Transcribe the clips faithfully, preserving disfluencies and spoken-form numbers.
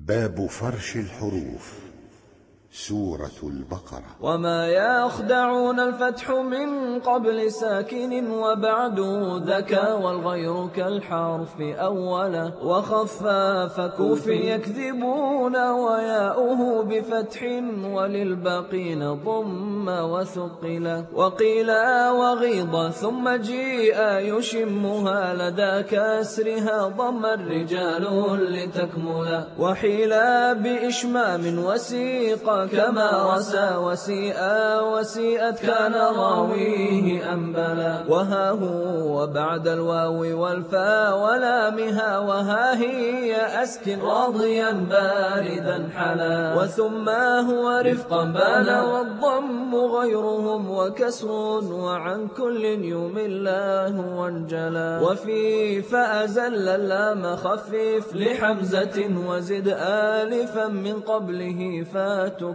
باب فرش الحروف. سورة البقرة. وما يخدعون الفتح من قبل ساكن وبعد ذكى والغير كالحرف أولا وخفاف كوف يكذبون وياؤه بفتح وللباقين ضم وثقلا وقيلا وغيض ثم جيء يشمها لدى كسرها ضم الرجال لتكملا وحيلا بإشمام وسيق كما رسى وسيئا وسيئت كان راويه أنبلا وها هو وبعد الواو والفاء ولامها وها هي أسكن راضيا باردا حلا وثم هو رفقا بالا والضم غيرهم وكسر وعن كل يوم الله وانجلا وفي فأزل اللام خفف لحمزة وزد آلفا من قبله فاتكملا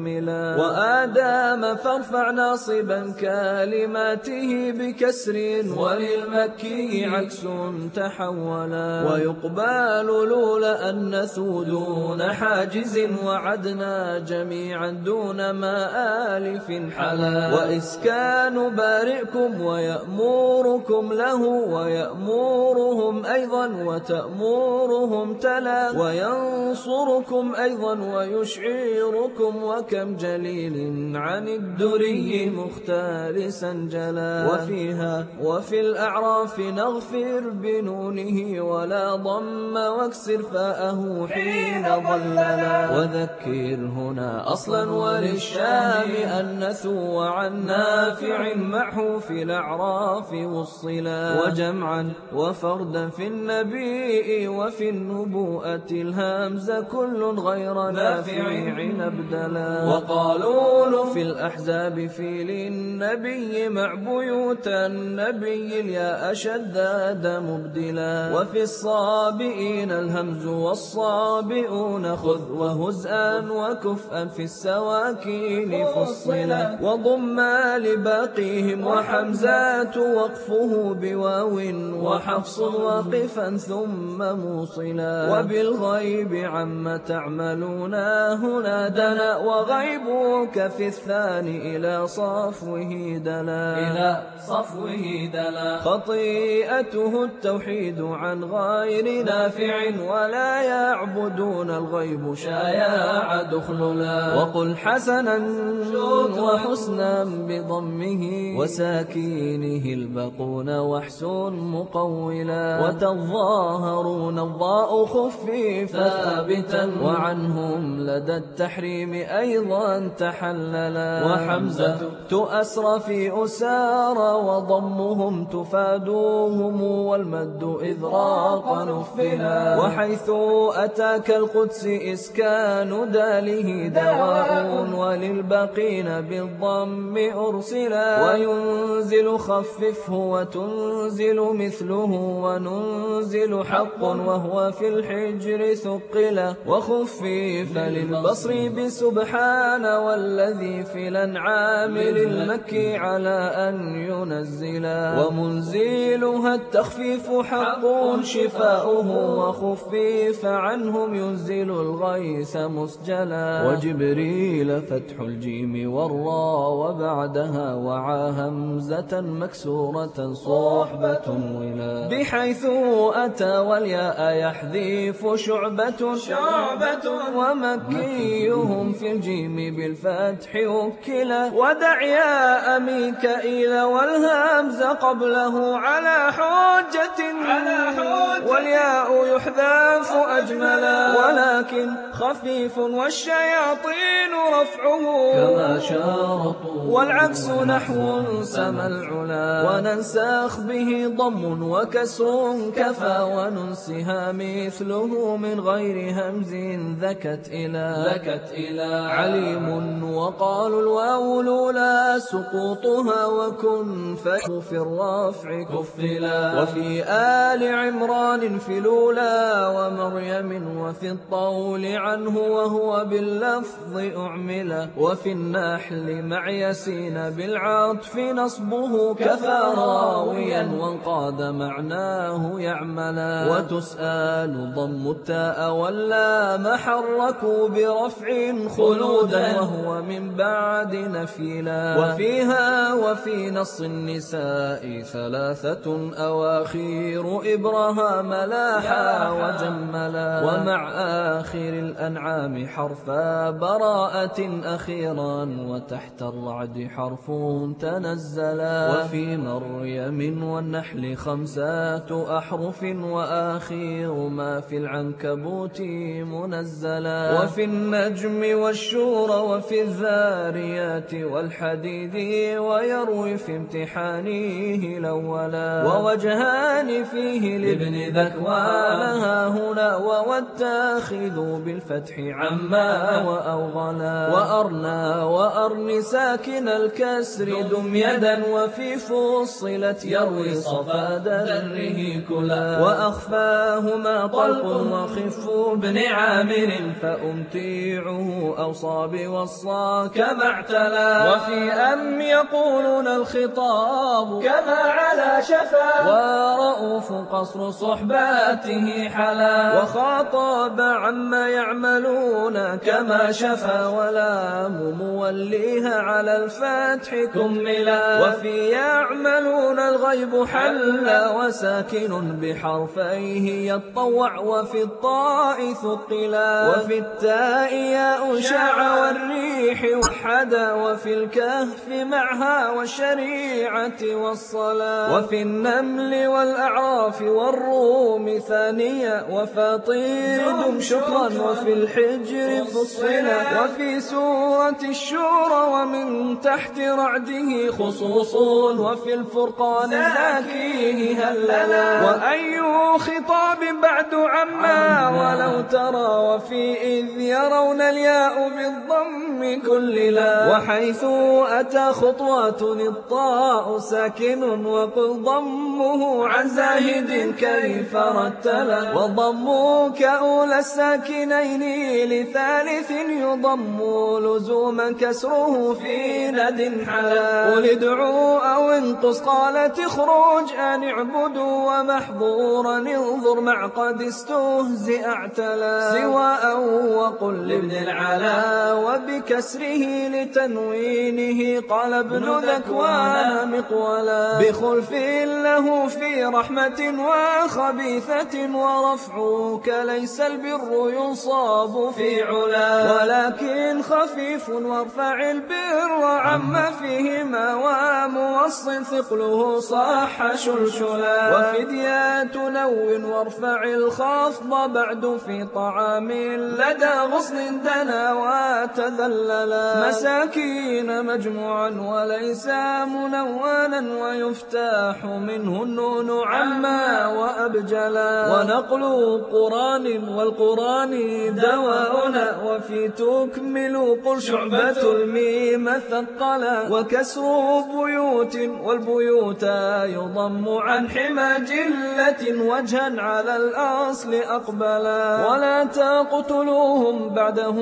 وآدام فارفع ناصبا كلماته بكسر وللمكي عكس تحولا ويقبال لولا أنث دون حاجز وعدنا جميعا دون ما آلف حلا وإسكان بارئكم ويأموركم له ويأمورهم أيضا وتأمورهم تلا وينصركم أيضا ويشعركم وكم جليل عن الدري مختلسا جلا وفيها وفي الأعراف نغفر بنونه ولا ضم واكسر فاءه حين ضللا وذكر هنا أصلا وللشام أنثوا وعن نافع معه في الأعراف والصلا وجمعا وفردا في النبي وفي النبوءة الهمز كل غير نافع أبدلا وقالوا في الأحزاب في للنبي مع بيوت النبي الياء شداد مبدلا وفي الصابئين الهمز والصابئون خذ وهزءا وكفءا في السواكين فصلا وضم لباقيهم وحمزات وقفه بواو وحفص واقفا ثم موصلا وبالغيب عما تعملون هنا دنا وغيبك في الثاني إلى صفوه دلا إلى صفوه دلا خطيئته التوحيد عن غير نافع ولا يعبدون الغيب شايع دخللا وقل حسنا وحسنا بضمه وساكينه البقون وحسن مقولا وتظاهرون الضاء خفيف ثابتا وعنهم لدى التحريم أيضا تحللا وحمزة تؤسر في أسار وضمهم تفادوهم والمد إذراق نفلا وحيث أتاك القدس إسكان داله دواء وللباقين بالضم أرسلا وينزل خففه وتنزل مثله وننزل حق وهو في الحجر ثقلا وخفف للبصر بسبحان والذي في الأنعام للمكي على أن ينزلا ومنزلها التخفيف حق شفاؤه وخفف عنهم ينزل الغيث مسجلا وجبريل فتح الجيم والراء وبعدها وعى همزة مكسورة صحبة ولا بحيث أتى والياء يحذف شعبة شعبة ومكيهم في الجيم بالفتح وكلا ودع ياء ميكائيل والهمز قبله على حجة والياء يحذف أجملا ولكن خفيف والشياطين رفعه كما شارطوا والعكس نحو سما العلا وننسخ به ضم وكسر كفى وننسها مثله من غير همز ذكت إلى ذكت إلى عليم وقالوا الواو لولا سقوطها وكن فتح في الرفع كفلا وفي آل عمران في لولا ومريم وفي الطور القول عنه وهو باللفظ أعملا. وفي النحل مع يسين بالعطف نصبه كفى راويا وانقاد معناه يعملا. وتسأل ضم التاء واللام حركوا برفع خلودا وهو من بعد نفيلا. وفيها وفي نص النساء ثلاثة أواخير إبراهام لاحا وجملا. ومع آخر الأنعام حرفا براءة أخيرا وتحت الرعد حرف تنزلا. وفي مريم والنحل خمسة أحرف وآخر ما في العنكبوت منزلا. وفي النجم والشورى وفي الذاريات والحديد ويروي في امتحانه الأولا. ووجهان فيه لابن ذكوان ها هنا وواتخذوا بالفتح عما وأوغلا. وأرنى وأرن ساكن الكسر دم يدا وفي فصلت يروي صفا دره كلا. وأخفاهما طلق وخف بن عامر فأمتيعه أوصى بوصى كما اعتلى. وفي أم يقولون الخطاب كما على شفا ورؤوف قصر صحباته حلا. وخاطب عما يعملون كما شفا ولام موليها على الفتح كملا. وفي يعملون الغيب حلا وساكن بحرفيه يطوع وفي الطاء ثقلا. وفي التاء ياء شاع والريح وحدا. وفي الكهف معها والشريعة والصلاة. وفي النمل والأعراف والروم ثانية. وفاطير دم شكرا وفي الحجر فصلا. وفي سورة الشورى ومن تحت رعده خصوص. وفي الفرقان ذاكيه هللا. وأي خطاب بعد عما ولو ترى. وفي إذ يرون الياء بالضم كللا. وحيث أتى خطوات الطاء ساكن وقل ضمه عن زاهد كيف رتلا. وضم كأولى الساكنين لثالث يضم لزوما كسره في ند حلا. قل ادعوا أو انقص قالت اخرج أن اعبدوا ومحظورا انظر مع قد استهزئ اعتلا. سواء وقل لابن العلا وبكسره لتنوينه قال ابن ذكوان مقولا. بخلف له في رحمة وخبيثة ورفعك ليس البر ينصاب في علا. ولكن خفيف وارفع البر عما فيهما وموصل ثقله صح شلشلا. وفديات نو وارفع الخفض بعد في طعام لدى غصن دنا وتذللا. مساكين مجموعا وليس منونا ويفتاح منه النون عما وأبجلا. ونقل قرآن والقرآن دواؤنا. وفي تكمل قل شعبة الميم ثقلا. وكسر بيوت والبيوت يضم عن حمى جلة وجها على الأصل أقبلا. ولا تقتلوهم بعده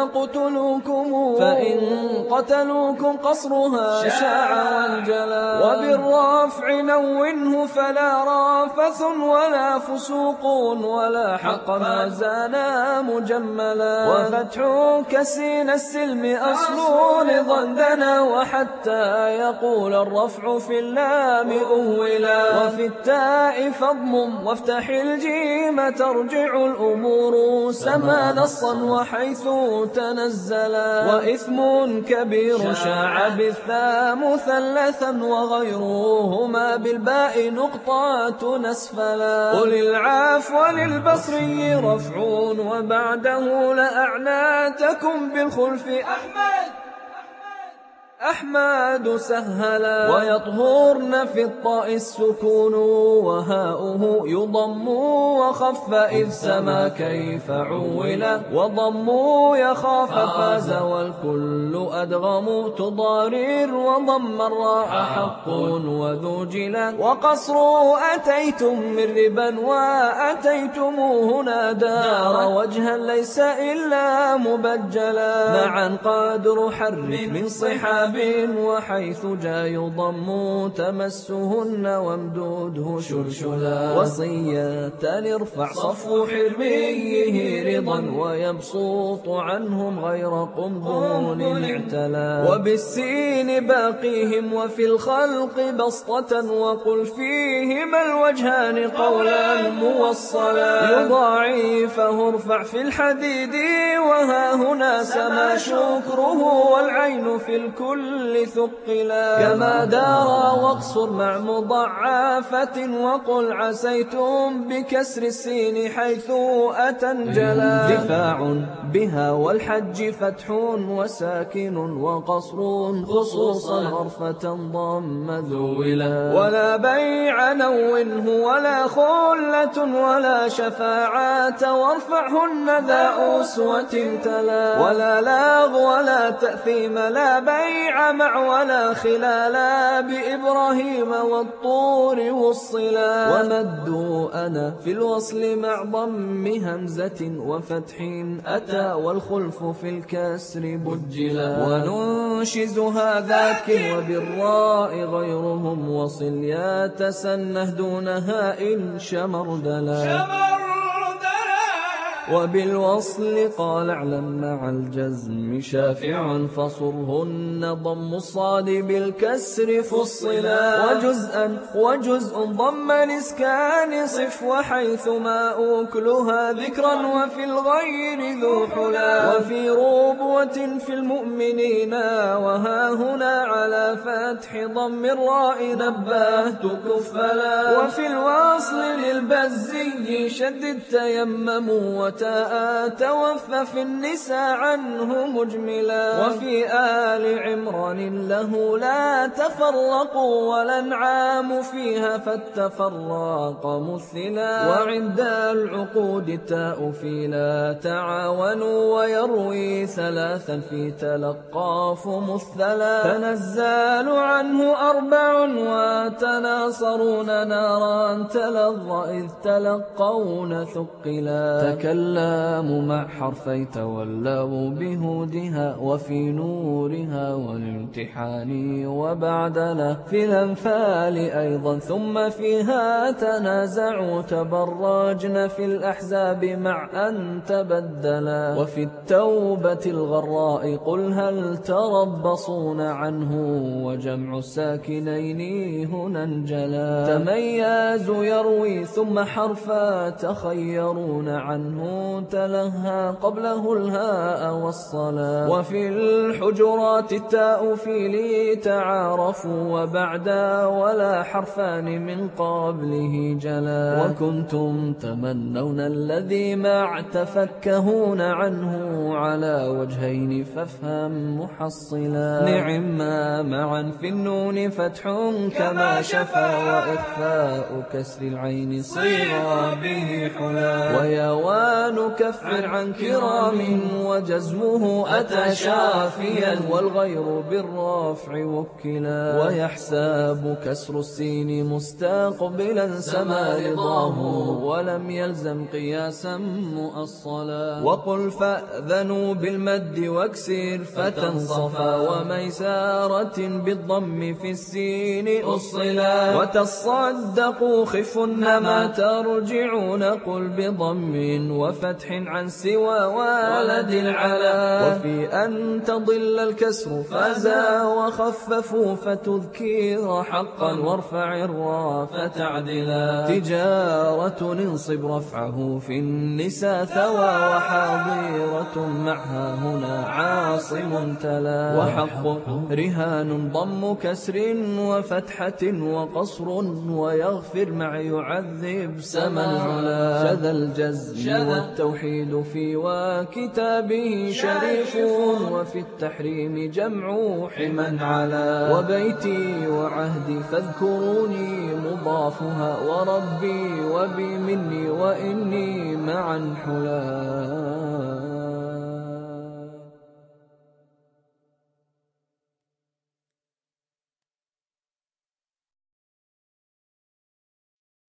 يقتلوكم فإن قتلوكم قصرها شاع وانجلا. وبالرفع نونه فلا رافث ولا فسوق ولا حق ما زانا مجملا. وفتح كسين السلم أصل لضندنا وحتى يقول الرفع في اللام أولا. وفي التاء فضم وافتح الجيم ترجع الأمور سما نصا وحيث تنزلا. وإثم كبير شاع بالثاء مثلثا وغيرهما بالباء نقطات نسفلا. قل العفو للبصري رفع وبعده لأعناتكم بالخلف أحمد أحمد سهلا ويطهرن في الطاء السكون وهاؤه يضم وخف إذ سما كيف عولا وضم يخاف فاز والكل أدغم تضارير وضم الراء حق وذو جلا وقصر أتيتم من ربا وأتيتم هنا دار وجها ليس إلا مبجلا معا قادر حرك من صحاب وحيث جاء يضم تمسهن وامدوده شلشلا وصية ارفع صفو حرميه رضا ويبسط عنهم غير قنبون اعتلا وبالسين باقيهم وفي الخلق بسطة وقل فيهما الوجهان قولا موصلا يضاعفه ارفع في الحديد وها هنا سما شكره والعين في الكل ثقلا كما دار واقصر مع مضاعفة وقل عسيتم بكسر السين حيث أتنجلا دفاع بها والحج فتح وساكن وقصر خصوصا غرفة ضم ذولا ولا بيع نونه ولا خلة ولا شفاعة وارفعهن ذا أسوة تلا ولا لاغ ولا تأثيم لا بيع مع ولا خلالا بإبراهيم والطور والصلا ومدوا أنا في الوصل مع ضم همزة وفتح أتى والخلف في الكسر بجلا وننشزها ذاك وبالراء غيرهم وصل يتسنه دونها إن شمردلا وبالوصل قال اعلم مع الجزم شافع فصرهن ضم الصاد بالكسر فصلا وجزءا وجزء ضم الاسكان صف وحيثما أكلها ذكرا وفي الغير ذو حلا وفي ربوة في المؤمنين وها هنا على فتح ضم الراء نبهت كفلا وفي الوصل للبزي شدد تيمموا توفى في النساء عنه مجملا وفي آل عمران له لا تفرقوا والأنعام فيها فالتفرق مثلا وعند العقود التاء في لا تعاونوا ويروي ثلاثا في تلقاف مثلا تنزال عنه أربع وتناصرون نارا تلظى إذ تلقون ثقلا تكلم مع حرفي تولوا بهودها وفي نورها والامتحان وبعدنا في الأنفال أيضا ثم فيها تنازعوا تبرجن في الأحزاب مع أن تبدلا وفي التوبة الغراء قل هل تربصون عنه وجمع الساكنين هنا انجلا تمياز يروي ثم حرفا تخيرون عنه تلهى قبله الهاء والصلاة وفي الحجرات التاء في لي تعارفوا وبعدا ولا حرفان من قبله جلا وكنتم تمنون الذي مع تفكهون عنه على وجهين فافهم محصلا نعم ما معا في النون فتح كما شفا وإخفاء كسر العين صيغ به حلا ويوان كفر عن كرام وجزمه أتى شافيا والغير بالرفع وكلا ويحساب كسر السين مستقبلا سما رضاه ولم يلزم قياسا مؤصلا وقل فأذنوا بالمد واكسر فتنصفا وميسارة بالضم في السين أصلا وتصدقوا خفن ما ترجعون قل بضم وفتح عن سوى ولد العلا وفي أن تضل الكسر فازا وخففوا فتذكير حقا وارفع الراء فتعدلا تجارة انصب رفعه في النساء ثوى وحاضرة معها هنا عاصم تلا. وحق رهان ضم كسر وفتحة وقصر ويغفر مع يعذب سما العلا. شذا الجزم والتوحيد في وكتابه شريف وفي التحريم جمع حما علا. وبيتي وعهدي فاذكروني مضافها وربي وبي مني وإني معا حلا.